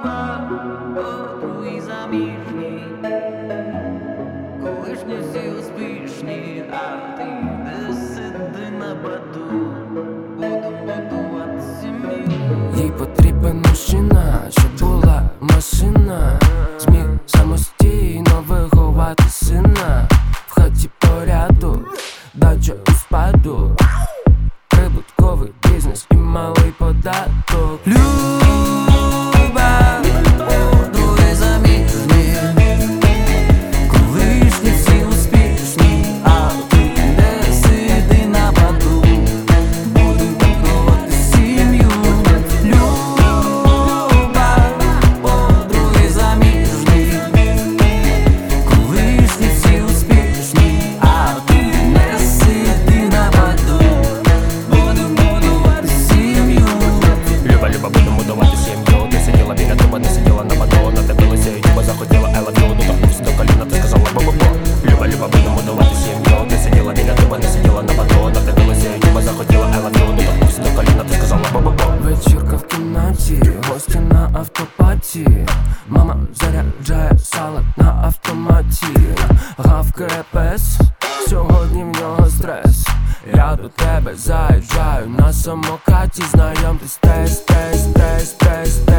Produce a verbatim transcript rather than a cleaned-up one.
люба, подруги заміжні, колишні всі успішні, а ти де сиди на баду, будем будувати сім'ю. Їй потрібен мужчина, щоб була машина, зміг самостійно виховати сина. В хаті порядок, дача у спаду, прибутковий бізнес і малий податок. Люба, Подруги заміжні, колишні всі успішні, а ти де сиди на баду, будем будувати сім'ю. Люба, подруги заміжні, колишні всі успішні, а ти не сиди на баду, будем будувати сім'ю. Люба, люба, будемо будувати сім'ю. Ти сиділа біля тебе, не сиділа на баду. Надивилася і тебе захотіла, I love you. Доторкнувся до коліна, ти сказала бо-бо-бо. Люба, люба, будемо будувати сім'ю. Ти сиділа біля тебе, не сиділа на баду. Надивилася і тебе захотіла, I love you. Доторкнувся до коліна, ти сказала бо-бо-бо. вечірка в кімнаті, гості на автопаті. Мама заряджає салат на автоматі. Гавкає пес, сьогодні в нього стрес. Я до тебе заїжджаю на самокаті. Знайомтесь, тест, тест, тест, тест, тест.